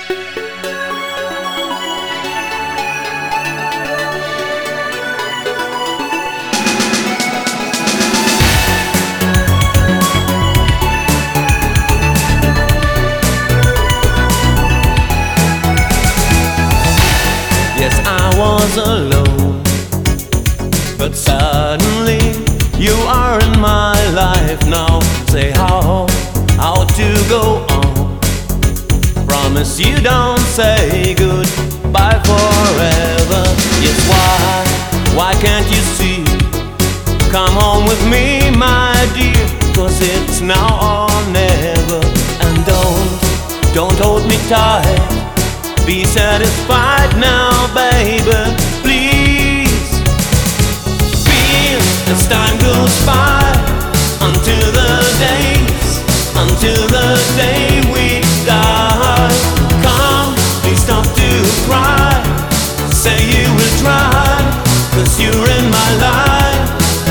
Yes, I was alone, but suddenly you are in my life now. Say how to go on. Promise you don't say goodbye forever. Yes, why can't you see? Come home with me, my dear, 'cause it's now or never. And don't hold me tight. Be satisfied now, baby, please. Feel as time goes by until the day we die. Come, please stop to cry. Say you will try, 'cause you're in my life.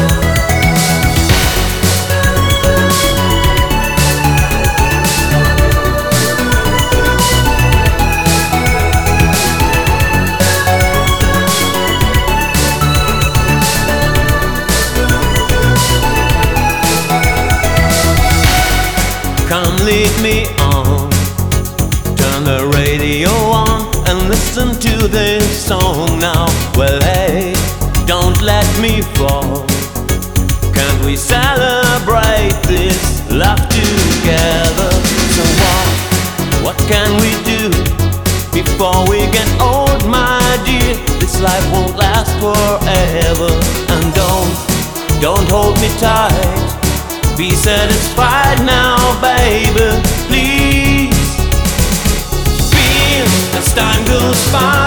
Come lead me on, turn the radio on and listen to this song now. Well, hey, don't let me fall. Can't we celebrate this love together? So what can we do before we get old, my dear? This life won't last forever. And don't hold me tight. Be satisfied now, baby, please. Feel as time goes by